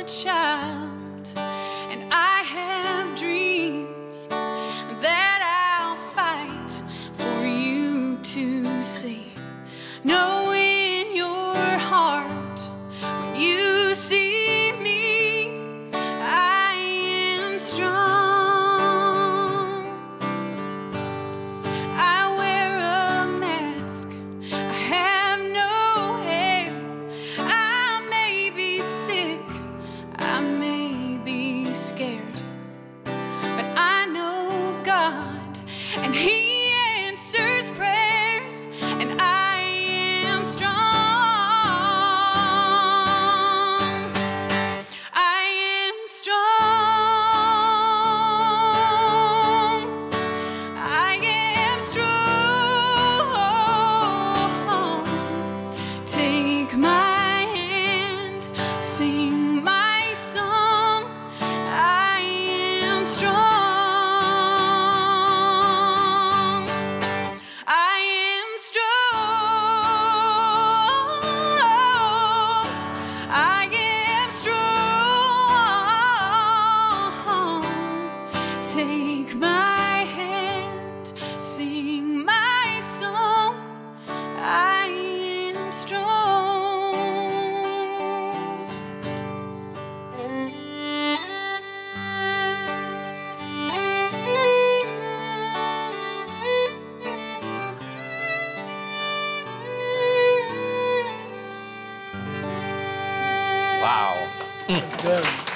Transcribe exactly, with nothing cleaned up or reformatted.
a child, and I have dreams that I'll fight for you to see. Know in your heart when you see me, I am strong. I wear a mask, I have no hair. I may be sick, I may be scared, but I know God, and He answers prayers, and I am strong. I am strong. I am strong. Take my hand, sing my song. I am strong. I am strong. I am strong. Take my hand, sing my song. I am strong. Wow. Good.